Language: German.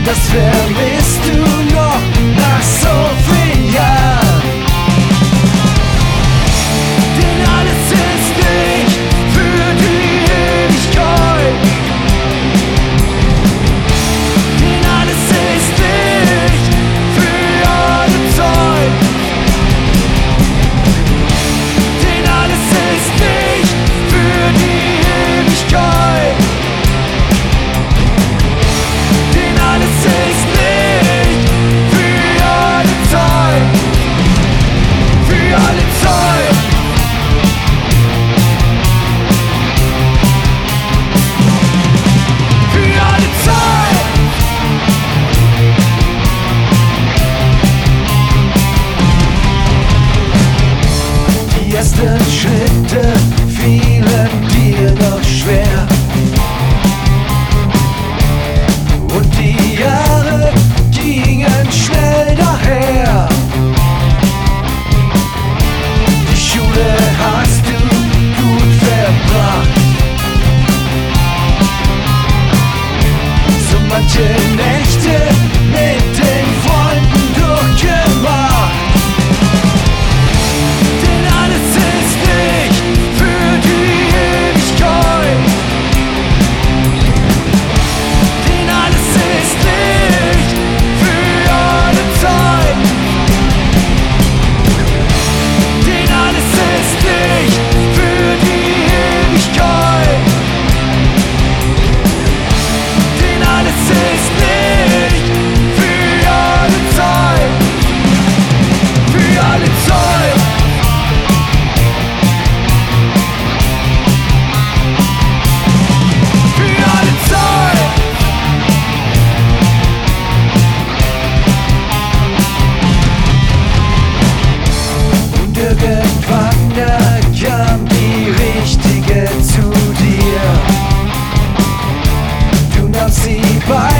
das vermisst du noch nach so vielen Jahren. Denn alles ist nicht für die Ewigkeit. Denn alles ist nicht für alle Zeit. Denn alles ist nicht für die Ewigkeit. Denn alles ist nicht für alle Zeit. Für alle Zeit. Für alle Zeit. Die ersten Schritte fielen dir noch schwer. Und die Jahre gingen schnell daher. Die Schule hast du gut verbracht. So manche Nächte mit den Freunden durchgemacht. Denn alles ist nicht für die Ewigkeit. Denn alles ist nicht für alle Zeit. Denn alles ist nicht für die Ewigkeit. Denn alles ist nicht für alle Zeit. Für alle Zeit. Für alle Zeit. Und irgendwann da kam die Richtige zu dir. Du nahmst sie bei